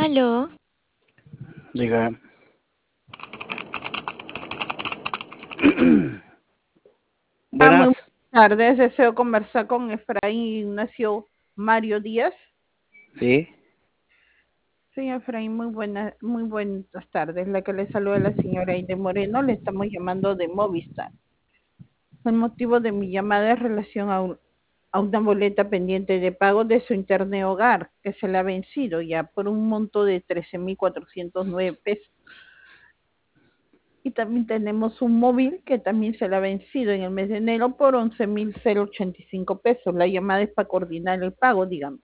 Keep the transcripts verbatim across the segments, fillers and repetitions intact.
Aló. Diga. Ah, muy Buenas. buenas tardes. Deseo conversar con Efraín Ignacio Mario Díaz. Sí. Señor Efraín, muy buenas, muy buenas tardes. La que le saluda la señora Aide Moreno. Le estamos llamando de Movistar. El motivo de mi llamada es relación a, un, a una boleta pendiente de pago de su internet hogar, que se le ha vencido ya por un monto de trece mil cuatrocientos nueve pesos. Y también tenemos un móvil que también se le ha vencido en el mes de enero por once mil ochenta y cinco pesos. La llamada es para coordinar el pago, digamos.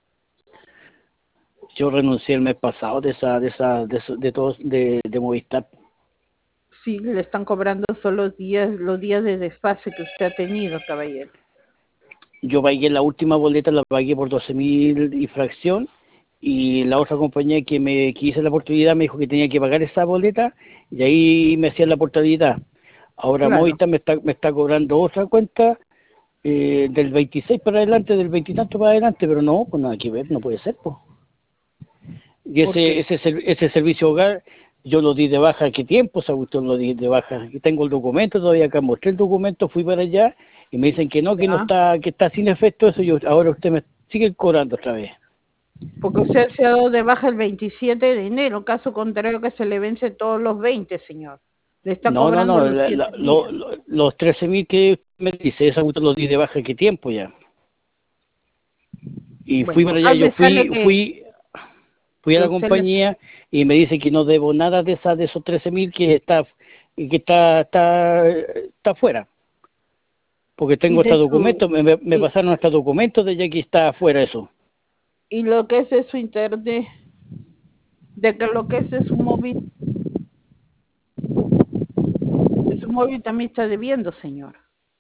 Yo renuncié el mes pasado de esa, de esa, de, eso- de todos, de, de Movistar. Sí, le están cobrando solo los días, los días de desfase que usted ha tenido, caballero. Yo pagué la última boleta, la pagué por doce mil y fracción, y la otra compañía que me que hice la oportunidad me dijo que tenía que pagar esa boleta, y ahí me hacían la portabilidad. Ahora Claro. Movistar me está, me está cobrando otra cuenta eh, del veintiséis para adelante, del veintitanto para adelante, pero no, pues nada que ver, no puede ser, pues. Y ese, Porque, ese, ser- ese servicio hogar, yo lo di de baja, ¿qué tiempo esa cuestión lo di de baja? Y tengo el documento, todavía acá mostré el documento, fui para allá, y me dicen que no, que no ya, está, que está sin efecto eso, yo ahora usted me sigue cobrando otra vez. porque usted se ha dado de baja el veintisiete de enero, caso contrario que se le vence todos los veinte, señor. Le está No, no, cobrando no, los la- la- siete lo- días. lo- los trece mil que me dice, esa cuestión lo di de baja, ¿qué tiempo ya? Y fui Bueno, para allá, acá yo me sale fui, que, fui, fui a que la usted le... compañía y me dice que no debo nada de esa, de esos trece mil que está, que está, está, está fuera. Porque Y tengo hasta de su... documentos, me, me me Y, pasaron hasta documentos de ya que está afuera eso. y lo que es de su internet, de que lo que es de su móvil, de su móvil también está debiendo, señor.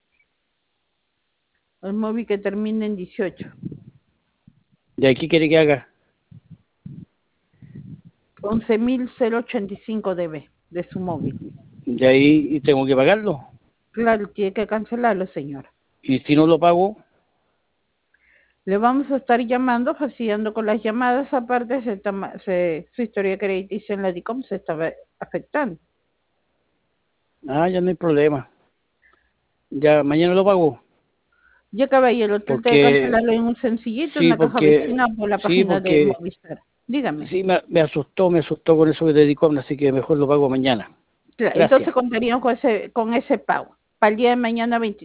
El móvil que termina en dieciocho. ¿De aquí quiere que haga? once mil ochenta y cinco debe de su móvil. De ahí y tengo que pagarlo. Claro, tiene que cancelarlo, señor. Y si no lo pago, Le vamos a estar llamando, fastidiando con las llamadas. Aparte, se toma- se- su historia crediticia en la DICOM se estaba afectando. ah, ya no hay problema. Ya mañana lo pago. Ya, caballero, trate de Porque, cancelarlo en un sencillito en sí, la caja porque, vecina por la sí, página de porque, Movistar. Dígame. sí, me, me asustó, me asustó con eso que dedicó, así que mejor lo pago mañana. Claro, Gracias. entonces contaríamos con ese, con ese pago. Para el día de mañana veinte